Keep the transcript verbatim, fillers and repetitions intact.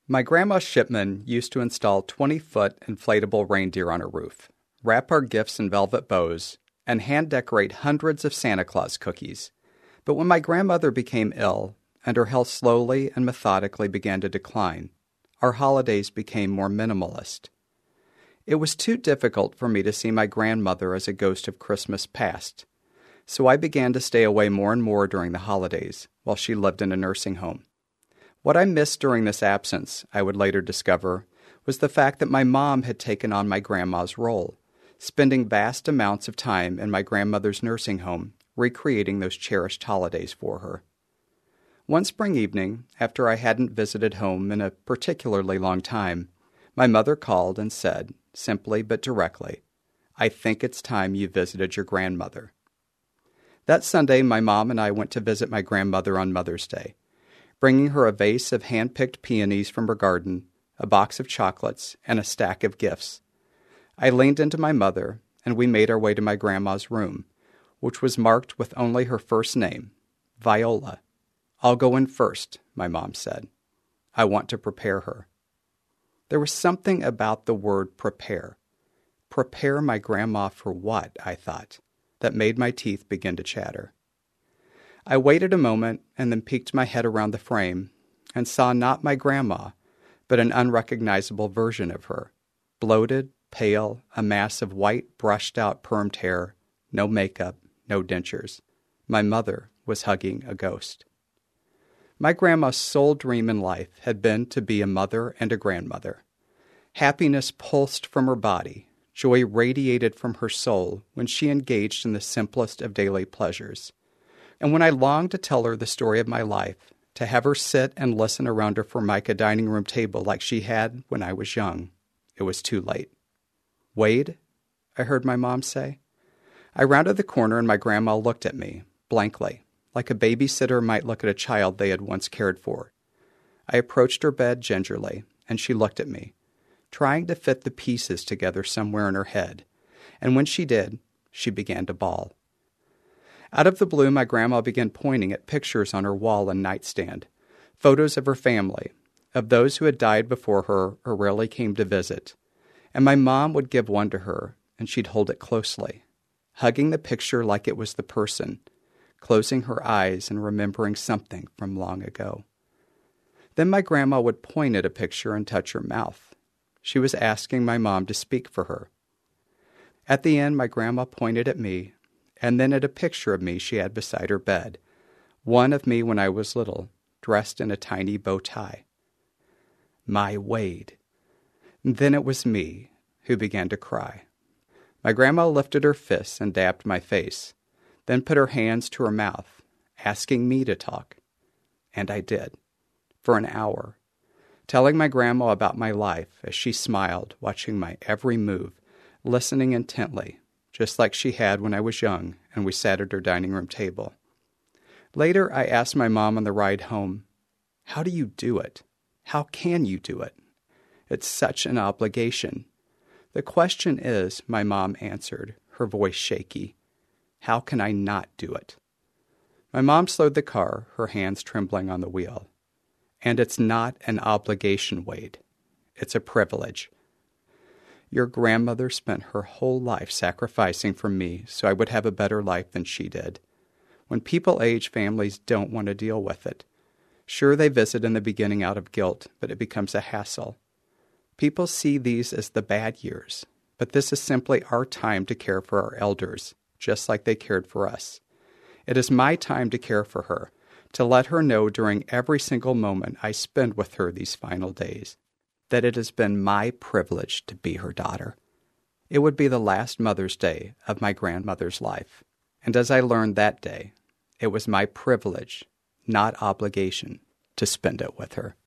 My grandma Shipman used to install twenty-foot inflatable reindeer on her roof, wrap our gifts in velvet bows, and hand-decorate hundreds of Santa Claus cookies. But when my grandmother became ill, and her health slowly and methodically began to decline, our holidays became more minimalist. It was too difficult for me to see my grandmother as a ghost of Christmas past, so I began to stay away more and more during the holidays while she lived in a nursing home. What I missed during this absence, I would later discover, was the fact that my mom had taken on my grandma's role, spending vast amounts of time in my grandmother's nursing home, recreating those cherished holidays for her. One spring evening, after I hadn't visited home in a particularly long time, my mother called and said, simply but directly, "I think it's time you visited your grandmother." That Sunday, my mom and I went to visit my grandmother on Mother's Day, bringing her a vase of hand-picked peonies from her garden, a box of chocolates, and a stack of gifts. I leaned into my mother, and we made our way to my grandma's room, which was marked with only her first name, Viola. "I'll go in first," my mom said. "I want to prepare her." There was something about the word prepare. Prepare my grandma for what, I thought, that made my teeth begin to chatter. I waited a moment and then peeked my head around the frame and saw not my grandma, but an unrecognizable version of her, bloated, pale, a mass of white, brushed-out permed hair, no makeup, no dentures. My mother was hugging a ghost. My grandma's sole dream in life had been to be a mother and a grandmother. Happiness pulsed from her body, joy radiated from her soul when she engaged in the simplest of daily pleasures. And when I longed to tell her the story of my life, to have her sit and listen around her Formica dining room table like she had when I was young, it was too late. "Wade?" I heard my mom say. I rounded the corner and my grandma looked at me, blankly, like a babysitter might look at a child they had once cared for. I approached her bed gingerly, and she looked at me, trying to fit the pieces together somewhere in her head, and when she did, she began to bawl. Out of the blue, my grandma began pointing at pictures on her wall and nightstand, photos of her family, of those who had died before her or rarely came to visit, and my mom would give one to her, and she'd hold it closely, hugging the picture like it was the person, closing her eyes and remembering something from long ago. Then my grandma would point at a picture and touch her mouth. She was asking my mom to speak for her. At the end, my grandma pointed at me, and then at a picture of me she had beside her bed, one of me when I was little, dressed in a tiny bow tie. My Wade. Then it was me who began to cry. My grandma lifted her fists and dabbed my face, then put her hands to her mouth, asking me to talk. And I did, for an hour, telling my grandma about my life as she smiled, watching my every move, listening intently, just like she had when I was young and we sat at her dining room table. Later, I asked my mom on the ride home, "How do you do it? How can you do it? It's such an obligation." "The question is," my mom answered, her voice shaky, "how can I not do it?" My mom slowed the car, her hands trembling on the wheel. "And it's not an obligation, Wade. It's a privilege. Your grandmother spent her whole life sacrificing for me so I would have a better life than she did. When people age, families don't want to deal with it. Sure, they visit in the beginning out of guilt, but it becomes a hassle. People see these as the bad years, but this is simply our time to care for our elders, just like they cared for us. It is my time to care for her, to let her know during every single moment I spend with her these final days, that it has been my privilege to be her daughter." It would be the last Mother's Day of my grandmother's life, and as I learned that day, it was my privilege, not obligation, to spend it with her.